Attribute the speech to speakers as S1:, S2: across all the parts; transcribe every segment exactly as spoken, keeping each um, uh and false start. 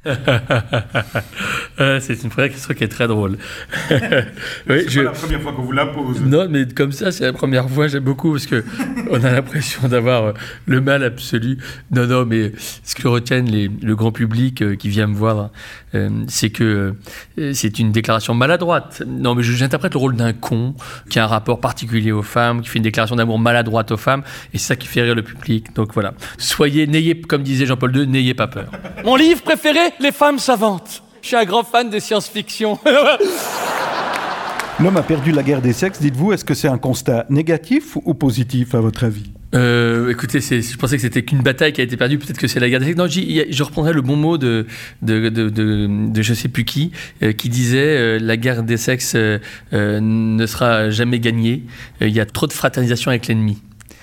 S1: euh, c'est une première question qui est très drôle.
S2: oui, c'est je... pas la première fois qu'on vous la pose.
S1: Non, mais comme ça, c'est la première fois. J'aime beaucoup parce que on a l'impression d'avoir le mal absolu. Non, non, mais ce que retiennent les, le grand public euh, qui vient me voir, euh, c'est que euh, c'est une déclaration maladroite. Non, mais j'interprète le rôle d'un con qui a un rapport particulier aux femmes, qui fait une déclaration d'amour maladroite aux femmes, et c'est ça qui fait rire le public. Donc voilà. Soyez, n'ayez, comme disait Jean-Paul deux, n'ayez pas peur.
S3: Mon livre préféré, Les femmes savantes. Je suis un grand fan de science-fiction.
S2: L'homme a perdu la guerre des sexes, dites-vous, est-ce que c'est un constat négatif ou positif à votre avis ?
S1: Euh, écoutez, c'est, je pensais que c'était qu'une bataille qui a été perdue, peut-être que c'est la guerre des sexes. Non, je reprendrai le bon mot de, de, de, de, de je sais plus qui, euh, qui disait euh, la guerre des sexes euh, euh, ne sera jamais gagnée. Il euh, y a trop de fraternisation avec l'ennemi.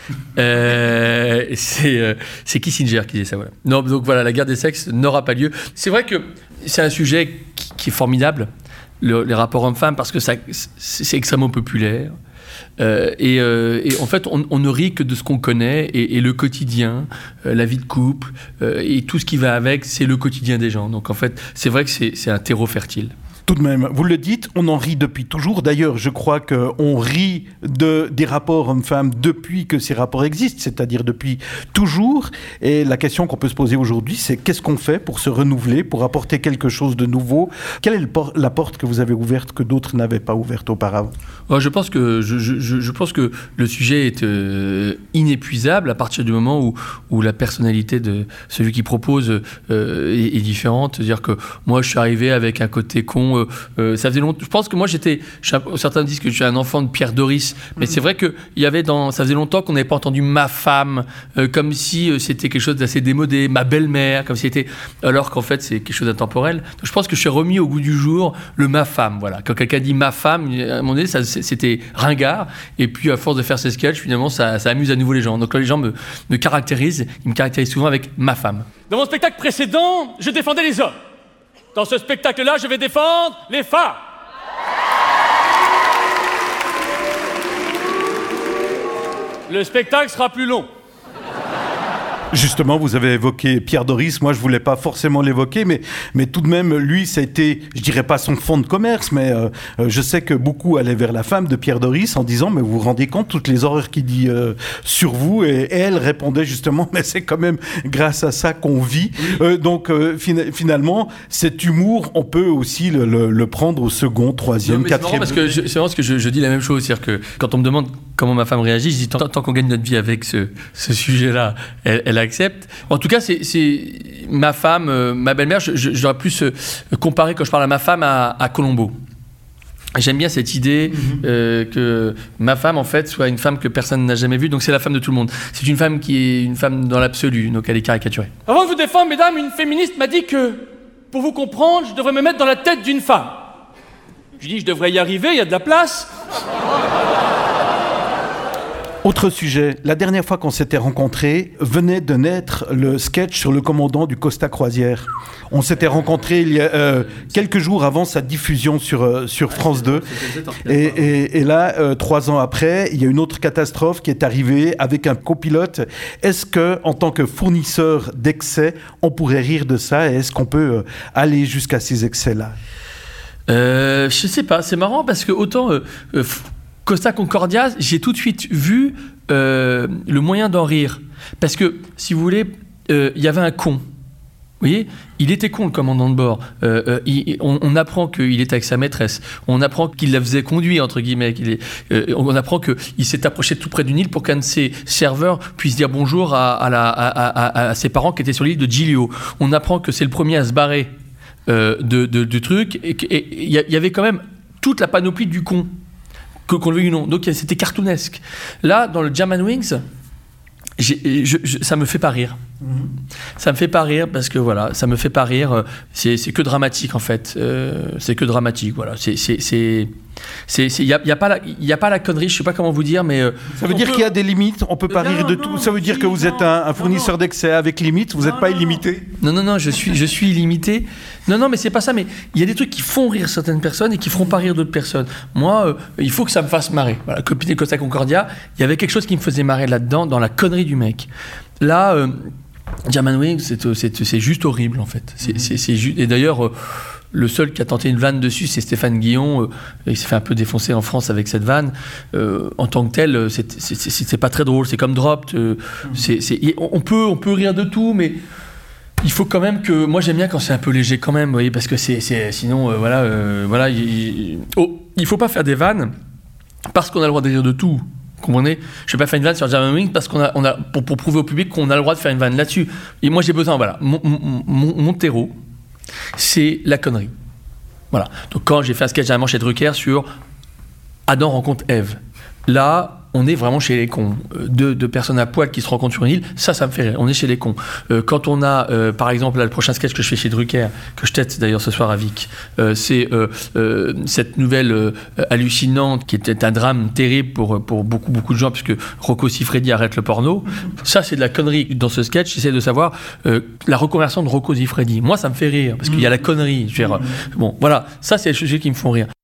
S1: euh, c'est, euh, c'est Kissinger qui disait ça. Voilà. Non, donc voilà, la guerre des sexes n'aura pas lieu. C'est vrai que c'est un sujet qui, qui est formidable, le, les rapports hommes-femmes, parce que ça, c'est, c'est extrêmement populaire. Euh, et, euh, et en fait, on, on ne rit que de ce qu'on connaît, et, et le quotidien, euh, la vie de couple, euh, et tout ce qui va avec, c'est le quotidien des gens. Donc en fait, c'est vrai que c'est, c'est un terreau fertile.
S2: Tout de même, vous le dites, on en rit depuis toujours. D'ailleurs, je crois qu'on rit de, des rapports hommes-femmes depuis que ces rapports existent, c'est-à-dire depuis toujours. Et la question qu'on peut se poser aujourd'hui, c'est qu'est-ce qu'on fait pour se renouveler, pour apporter quelque chose de nouveau ? Quelle est le por- la porte que vous avez ouverte que d'autres n'avaient pas ouverte auparavant ?
S1: Oh, je pense que, je, je, je pense que le sujet est euh, inépuisable à partir du moment où, où la personnalité de celui qui propose euh, est, est différente. C'est-à-dire que moi, je suis arrivé avec un côté con. Euh, euh, ça faisait longtemps. Je pense que moi, j'étais. Certains disent que je suis un enfant de Pierre Doris, mais mmh. c'est vrai que il y avait dans. Ça faisait longtemps qu'on n'avait pas entendu ma femme, euh, comme si euh, c'était quelque chose d'assez démodé, ma belle-mère, comme si c'était. Alors qu'en fait, c'est quelque chose d'intemporel. Donc, je pense que je suis remis au goût du jour le ma femme. Voilà. Quand quelqu'un dit ma femme, à un moment donné, ça, c'était ringard. Et puis, à force de faire ces sketchs, finalement, ça, ça amuse à nouveau les gens. Donc là, les gens me, me caractérisent. Ils me caractérisent souvent avec ma femme.
S3: Dans mon spectacle précédent, je défendais les hommes. Dans ce spectacle-là, je vais défendre les femmes. Le spectacle sera plus long.
S2: Justement, vous avez évoqué Pierre Doris. Moi, je voulais pas forcément l'évoquer, mais, mais tout de même, lui, ça a été, je dirais pas son fond de commerce, mais euh, je sais que beaucoup allaient vers la femme de Pierre Doris en disant, mais vous vous rendez compte, toutes les horreurs qu'il dit euh, sur vous, et, et elle répondait justement, mais c'est quand même grâce à ça qu'on vit. Euh, donc, euh, fin- finalement, cet humour, on peut aussi le, le, le prendre au second, troisième,
S1: non, mais
S2: quatrième.
S1: C'est marrant parce que je, c'est marrant parce que je, je dis la même chose, c'est-à-dire que quand on me demande comment ma femme réagit, je dis tant, tant qu'on gagne notre vie avec ce, ce sujet-là, elle, elle accepte. En tout cas, c'est, c'est ma femme, euh, ma belle-mère, je, je, j'aurais plus euh, comparé quand je parle à ma femme à, à Colombo. J'aime bien cette idée mm-hmm. euh, que ma femme, en fait, soit une femme que personne n'a jamais vue, donc c'est la femme de tout le monde. C'est une femme qui est une femme dans l'absolu, donc elle est caricaturée.
S3: Avant de vous défendre, mesdames, une féministe m'a dit que, pour vous comprendre, je devrais me mettre dans la tête d'une femme. Je dis, je devrais y arriver, il y a de la place.
S2: Autre sujet, la dernière fois qu'on s'était rencontrés, venait de naître le sketch sur le commandant du Costa Croisière. On s'était rencontrés il y a euh, quelques jours avant sa diffusion sur, euh, sur France deux. Et, et, et là, euh, trois ans après, il y a une autre catastrophe qui est arrivée avec un copilote. Est-ce que, en tant que fournisseur d'excès, on pourrait rire de ça et est-ce qu'on peut euh, aller jusqu'à ces excès-là ?
S1: euh, Je sais pas, c'est marrant parce que autant... Euh, euh, Costa Concordia, j'ai tout de suite vu euh, le moyen d'en rire. Parce que, si vous voulez, il euh, y avait un con. Vous voyez, il était con, le commandant de bord. Euh, euh, il, on, on apprend qu'il était avec sa maîtresse. On apprend qu'il la faisait conduire, entre guillemets. Qu'il est, euh, on apprend qu'il s'est approché tout près du Nil pour qu'un de ses serveurs puisse dire bonjour à, à, la, à, à, à ses parents qui étaient sur l'île de Giglio. On apprend que c'est le premier à se barrer euh, de, de, de trucs. Et il y, y avait quand même toute la panoplie du con. Qu'on le veuille ou non. Donc c'était cartoonesque. Là, dans le German Wings, j'ai, je, je, ça me fait pas rire. Mmh. Ça me fait pas rire parce que voilà, ça me fait pas rire. C'est, c'est que dramatique en fait. Euh, c'est que dramatique. Voilà. C'est, c'est, c'est, c'est, il y a, y a pas la, il y a pas la connerie. Je sais pas comment vous dire, mais euh,
S2: ça veut dire peut... qu'il y a des limites. On peut pas non, rire de non, tout. Ça veut dire que vous êtes un, un fournisseur non, d'excès avec limites. Vous n'êtes pas illimité.
S1: Non, non, non. Je suis, je suis illimité. Non, non, mais c'est pas ça. Mais il y a des trucs qui font rire certaines personnes et qui feront pas rire d'autres personnes. Moi, euh, il faut que ça me fasse marrer. Voilà. Copine de Costa Concordia, il y avait quelque chose qui me faisait marrer là-dedans, dans la connerie du mec. Là. Euh, Germanwings, c'est, c'est, c'est juste horrible en fait. C'est, mm-hmm. c'est, c'est ju- Et d'ailleurs, euh, le seul qui a tenté une vanne dessus, c'est Stéphane Guillon. Euh, il s'est fait un peu défoncer en France avec cette vanne. Euh, en tant que tel, c'est, c'est, c'est, c'est pas très drôle. C'est comme Dropped. Euh, mm-hmm. c'est, c'est, on, peut, on peut rire de tout, mais il faut quand même que... Moi, j'aime bien quand c'est un peu léger quand même, vous voyez, parce que c'est, c'est, sinon, euh, voilà, euh, voilà il, oh, il faut pas faire des vannes parce qu'on a le droit de rire de tout. Comprenez ? Je ne vais pas faire une vanne sur Germanwings parce qu'on a, on a pour, pour prouver au public qu'on a le droit de faire une vanne là-dessus. Et moi, j'ai besoin, voilà, mon, mon, mon, mon terreau, c'est la connerie. Voilà. Donc, quand j'ai fait un sketch à chez Drucker sur Adam rencontre Ève, là, on est vraiment chez les cons. Deux, deux personnes à poil qui se rencontrent sur une île, ça, ça me fait rire. On est chez les cons. Euh, quand on a, euh, par exemple, là, le prochain sketch que je fais chez Drucker, que je teste d'ailleurs ce soir à Vic, euh, c'est euh, euh, cette nouvelle euh, hallucinante qui était un drame terrible pour, pour beaucoup, beaucoup de gens, puisque Rocco Siffredi arrête le porno. Ça, c'est de la connerie. Dans ce sketch, j'essaie de savoir euh, la reconversion de Rocco Siffredi. Moi, ça me fait rire, parce qu'il y a la connerie. Je veux dire, bon, voilà. Ça, c'est les sujets qui me font rire.